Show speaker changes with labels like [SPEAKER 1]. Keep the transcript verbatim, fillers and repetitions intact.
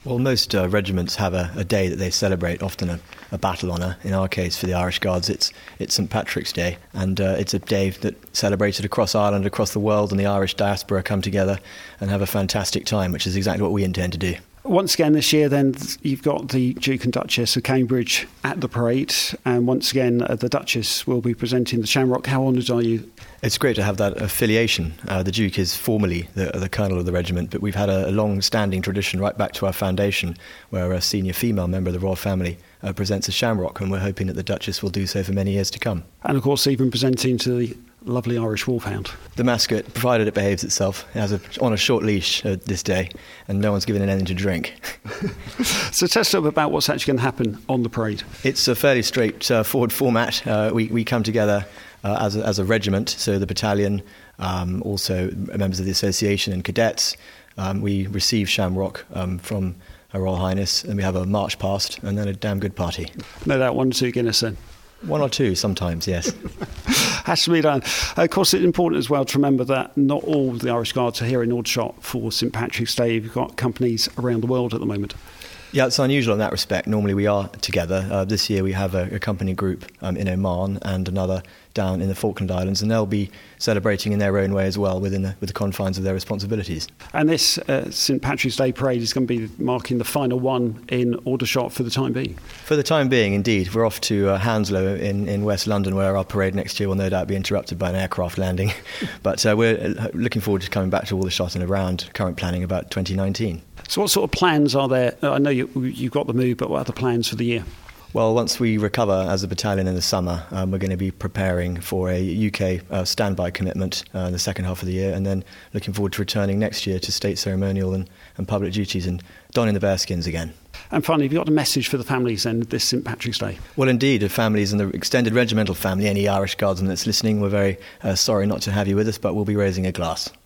[SPEAKER 1] Well, most uh, regiments have a, a day that they celebrate, often a, a battle honour. In our case, for the Irish Guards, it's it's St Patrick's Day, and uh, it's a day that celebrated across Ireland, across the world, and the Irish diaspora come together and have a fantastic time, which is exactly what we intend to do.
[SPEAKER 2] Once again this year then, you've got the Duke and Duchess of Cambridge at the parade, and once again uh, the Duchess will be presenting the Shamrock. How honoured are you?
[SPEAKER 1] It's great to have that affiliation. Uh, the Duke is formally the, the colonel of the regiment, but we've had a, a long-standing tradition right back to our foundation, where a senior female member of the royal family uh, presents a Shamrock, and we're hoping that the Duchess will do so for many years to come.
[SPEAKER 2] And of course even presenting to the lovely Irish Wolfhound.
[SPEAKER 1] The mascot, provided it behaves itself, it has a, on a short leash uh, this day, and no one's given it anything to drink.
[SPEAKER 2] So tell us a little bit about what's actually going to happen on the parade.
[SPEAKER 1] It's a fairly straightforward uh, format. Uh, we, we come together uh, as, a, as a regiment, so the battalion, um, also members of the association and cadets. Um, we receive Shamrock um, from Her Royal Highness, and we have a march past, and then a damn good party.
[SPEAKER 2] No doubt one or two Guinness then.
[SPEAKER 1] One or two sometimes, yes.
[SPEAKER 2] Has to be done. Of course, it's important as well to remember that not all the Irish Guards are here in Aldershot for St Patrick's Day. We've got companies around the world at the moment.
[SPEAKER 1] Yeah, it's unusual in that respect. Normally we are together. Uh, this year we have a, a company group um, in Oman and another down in the Falkland Islands, and they'll be celebrating in their own way as well within the, with the confines of their responsibilities.
[SPEAKER 2] And this uh, St Patrick's Day parade is going to be marking the final one in Aldershot for the time being?
[SPEAKER 1] For the time being, indeed. We're off to uh, Hounslow in, in West London, where our parade next year will no doubt be interrupted by an aircraft landing. But uh, we're looking forward to coming back to Aldershot and around current planning about twenty nineteen.
[SPEAKER 2] So what sort of plans are there? I know you, you've got the move, but what are the plans for the year?
[SPEAKER 1] Well, once we recover as a battalion in the summer, um, we're going to be preparing for a U K uh, standby commitment uh, in the second half of the year, and then looking forward to returning next year to state ceremonial and, and public duties and donning the bearskins again.
[SPEAKER 2] And finally, have you got a message for the families then this St Patrick's Day?
[SPEAKER 1] Well, indeed, the families and the extended regimental family, any Irish Guardsman that's listening, we're very uh, sorry not to have you with us, but we'll be raising a glass.